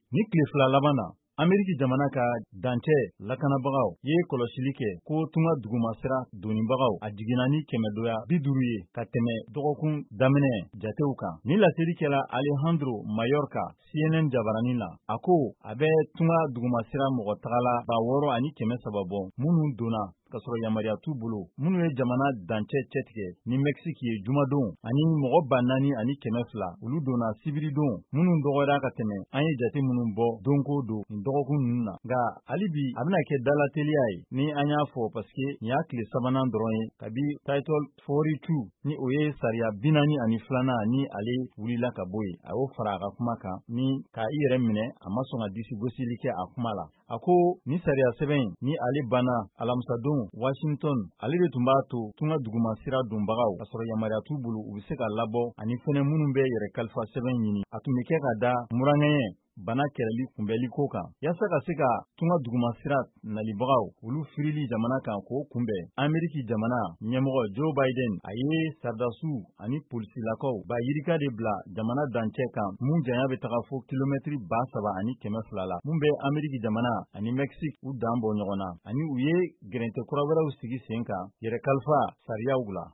Ni tile fila laban na Ameriki jamana ka dancɛ lakanabagaw ye kɔlɔsili kɛ ko tunga duguma sira donibagaw a jiginna ni 150 ye ka tɛmɛ dɔgɔkun daminɛ jatew kan. Ni laselikɛla Alejandro Mayorkas CNN jabarani la, a ko a bɛ tunga duguma sira mɔgɔ tagala 6,300 bɔ minnu donna ka sɔrɔ yamariya t'u bolo, minnu ye jamana dancɛ cɛtigɛ ni Mexique ye jumadon ani mɔgɔ 4,200 olu donna sibiridon minnu dɔgɔyara ka tɛmɛ an ye jate minnu bɔ don ko don nin dɔgɔkun ninnu na. Nka hali bi a bɛna kɛ dalateliya ye ni an y'a fɔ parce que nin y'a tile sabanan dɔrɔn ye kabi Title 42 ni o ye sariya 42 ni ale wulila ka bɔ yen. A y'o fara a ka kuma kan ni k'a i yɛrɛ minɛ a ma sɔn ka disi gosili kɛ a kuma la. A ko ni sariya sɛbɛn ni ale banna alamisadon Washington, ale de tun b'a to tunga duguma sira donbagaw ka sɔrɔ yamariya t'u bolo u bɛ se ka labɔ ani fɛnɛ minnu bɛ yɛrɛ kalifa sɛbɛn ɲini. A tun bɛ kɛ ka da murankɛɲɛ bana kɛlɛli kunbɛli ko kan. Yaasa ka se ka tunga duguma sira nalibagaw olu firili jamana kan k'o kunbɛn, Ameriki jamana ɲɛmɔgɔ Joe Biden a ye sardasiw ani polisilakaw ba yirika de bila jamana dancɛ kan mun janya bɛ taga fo kilomɛtiri 7,200 la mun bɛ Ameriki jamana ani Mexique u dan bɔ ɲɔgɔn na, ani u ye gɛrɛntɛ kura wɛrɛw sigi sen kan yɛrɛ kalifa sariyaw la.